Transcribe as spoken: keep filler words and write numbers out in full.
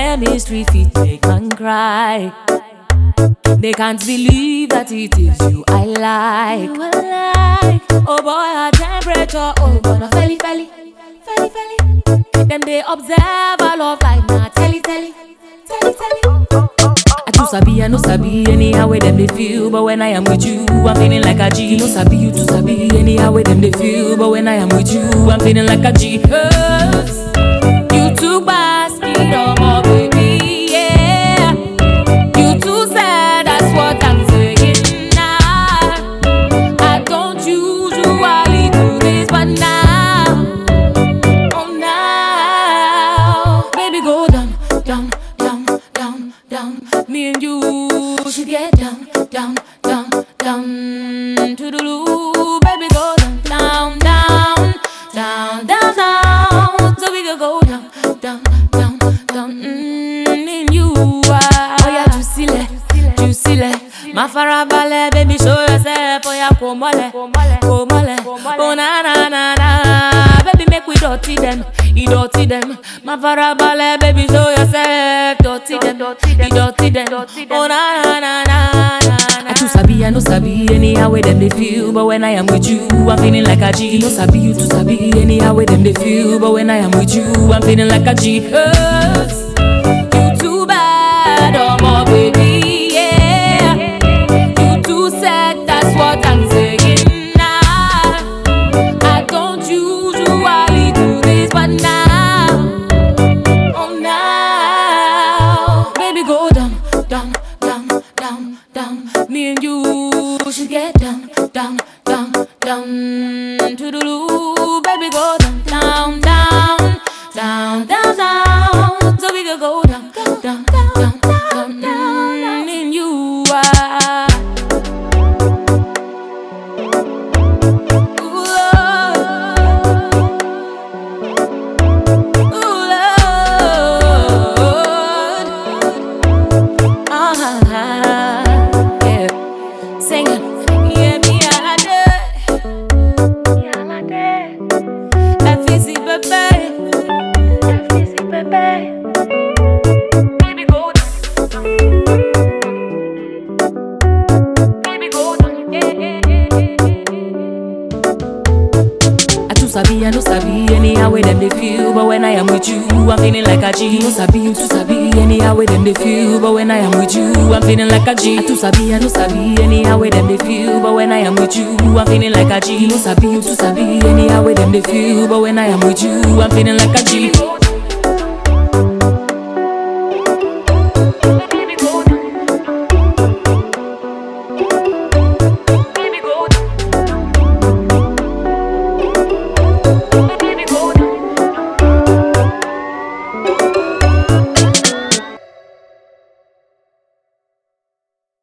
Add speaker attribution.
Speaker 1: chemistry fit make man cry. They can't believe that it is you I like. You I like. Oh boy, our temperature, oh boy, no felly felly, felly felly. Them they observe our love like nah, telly telly, telly telly. I too sabi, I no sabi anyhow way them they feel, but when I am with you, I'm feeling like a G. You no sabi, you too sabi anyhow way them they feel, but when I am with you, I'm feeling like a G. Cause you too basket on my baby, yeah. You too sad, that's what I'm saying now. I don't usually do this, but now, oh now, baby go down, down, down, down, down. Me and you should get down, down, down, down to the loo. Baby go down, down, down, down, down, down. So we can go down, down, down, down. Mm, me and you are. Oh yeah, juicy le, juicy le. Ma farabale, baby show yourself. Oh yeah, come ole, come ole. Oh na na na na. Baby make we dirty them, you dirty them. Ma farabale, baby show yourself. Dirty them, you dirty them. Oh na na na na na. I too sabi, I no sabi anyhow way them they feel, but when I am with you, I'm feeling like a G. You no sabi, you too sabi anyhow way them they feel, but when I am with you, I'm feeling like a G. Cause you too bad, oh my baby, yeah. You too sad, that's what I'm saying now. I don't usually do this, but now, oh now, baby go down, down, down, down, down. Me and you should get down, down, down, down to the loo. Baby go down, down, down, down, down, down. So we can go down, down, down, down, down. Me and you are. Ooh, Lord. Ooh, Lord. Ah, yeah. Singing, yeah, me a day, yeah, a day. F easy, baby, F easy, baby. Baby go down, baby go down, yeah, yeah, yeah, yeah. I too sabi, I no sabi anyhow way them they feel, but when I am with you, I'm feeling like a G. You no sabi, you too sabi anyhow way them they feel, but when I am with you, I'm feeling like a G. I too sabi, I no sabi anyhow way them they feel, but when I am with you, I'm feeling like a G. You no sabi, you too sabi anyhow way them they feel, but when I am with you, I'm feeling like a G.